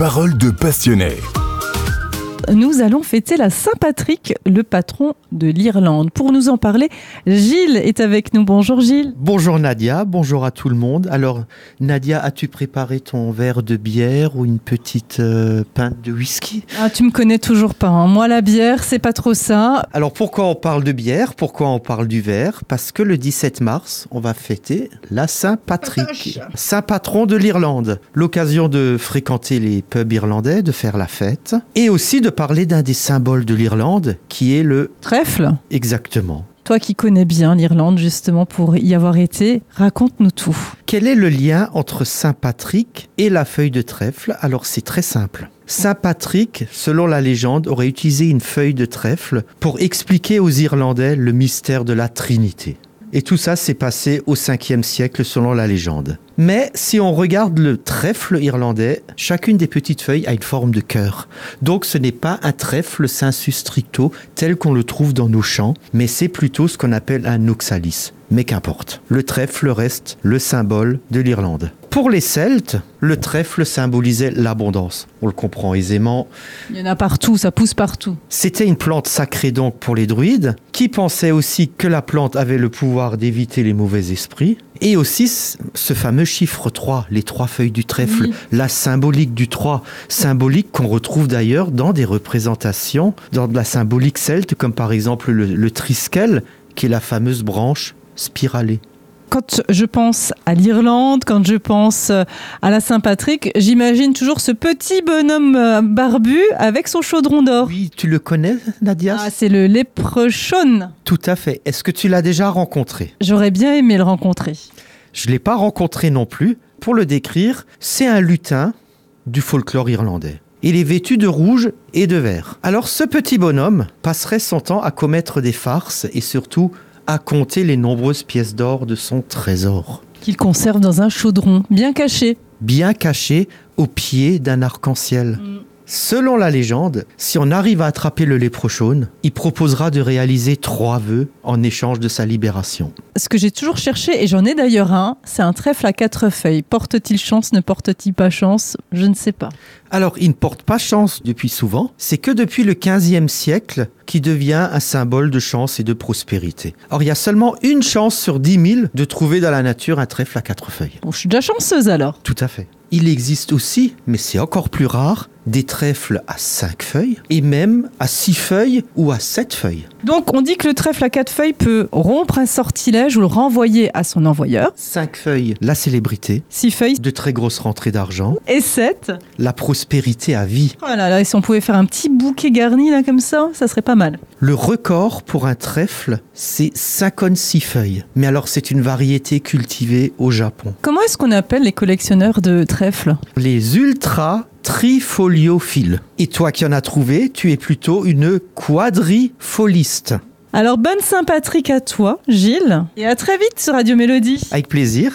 Paroles de passionnés. Nous allons fêter la Saint-Patrick, le patron de l'Irlande. Pour nous en parler, Gilles est avec nous. Bonjour Gilles. Bonjour Nadia, bonjour à tout le monde. Alors Nadia, as-tu préparé ton verre de bière ou une petite pinte de whisky ? Ah, tu me connais toujours pas, hein. Moi la bière, c'est pas trop ça. Alors pourquoi on parle de bière ? Pourquoi on parle du verre ? Parce que le 17 mars, on va fêter la Saint-Patrick, saint patron de l'Irlande. L'occasion de fréquenter les pubs irlandais, de faire la fête et aussi de parler d'un des symboles de l'Irlande qui est le Trèfle. Exactement. Toi qui connais bien l'Irlande justement pour y avoir été, raconte-nous tout. Quel est le lien entre Saint-Patrick et la feuille de trèfle ? Alors c'est très simple. Saint-Patrick, selon la légende, aurait utilisé une feuille de trèfle pour expliquer aux Irlandais le mystère de la Trinité. Et tout ça s'est passé au 5e siècle selon la légende. Mais si on regarde le trèfle irlandais, chacune des petites feuilles a une forme de cœur. Donc ce n'est pas un trèfle sensu stricto tel qu'on le trouve dans nos champs, mais c'est plutôt ce qu'on appelle un oxalis. Mais qu'importe, le trèfle reste le symbole de l'Irlande. Pour les Celtes, le trèfle symbolisait l'abondance. On le comprend aisément. Il y en a partout, ça pousse partout. C'était une plante sacrée donc pour les druides, qui pensaient aussi que la plante avait le pouvoir d'éviter les mauvais esprits. Et aussi ce fameux chiffre 3, les 3 feuilles du trèfle, oui. La symbolique du 3, symbolique qu'on retrouve d'ailleurs dans des représentations, dans de la symbolique celte, comme par exemple le triskel, qui est la fameuse branche spiralée. Quand je pense à l'Irlande, quand je pense à la Saint-Patrick, j'imagine toujours ce petit bonhomme barbu avec son chaudron d'or. Oui, tu le connais, Nadia ? Ah, c'est le léprechaune. Tout à fait. Est-ce que tu l'as déjà rencontré ? J'aurais bien aimé le rencontrer. Je ne l'ai pas rencontré non plus. Pour le décrire, c'est un lutin du folklore irlandais. Il est vêtu de rouge et de vert. Alors ce petit bonhomme passerait son temps à commettre des farces et surtout à compter les nombreuses pièces d'or de son trésor. Qu'il conserve dans un chaudron, bien caché. Bien caché au pied d'un arc-en-ciel. Selon la légende, si on arrive à attraper le léprechaune, il proposera de réaliser 3 vœux en échange de sa libération. Ce que j'ai toujours cherché, et j'en ai d'ailleurs un, c'est un trèfle à 4 feuilles. Porte-t-il chance, ne porte-t-il pas chance ? Je ne sais pas. Alors, il ne porte pas chance depuis souvent. C'est que depuis le 15e siècle qu'il devient un symbole de chance et de prospérité. Or, il y a seulement une chance sur 10 000 de trouver dans la nature un trèfle à 4 feuilles. Bon, je suis déjà chanceuse alors. Tout à fait. Il existe aussi, mais c'est encore plus rare, des trèfles à 5 feuilles et même à 6 feuilles ou à 7 feuilles. Donc on dit que le trèfle à 4 feuilles peut rompre un sortilège ou le renvoyer à son envoyeur. 5 feuilles, la célébrité. 6 feuilles, de très grosses rentrées d'argent. Et 7, la prospérité à vie. Oh là là, et si on pouvait faire un petit bouquet garni là comme ça serait pas mal. Le record pour un trèfle, c'est 56 feuilles. Mais alors c'est une variété cultivée au Japon. Comment est-ce qu'on appelle les collectionneurs de trèfles ? Les ultra trifoliophile. Et toi qui en as trouvé, tu es plutôt une quadrifoliste. Alors bonne Saint-Patrick à toi, Gilles, et à très vite sur Radio Mélodie. Avec plaisir.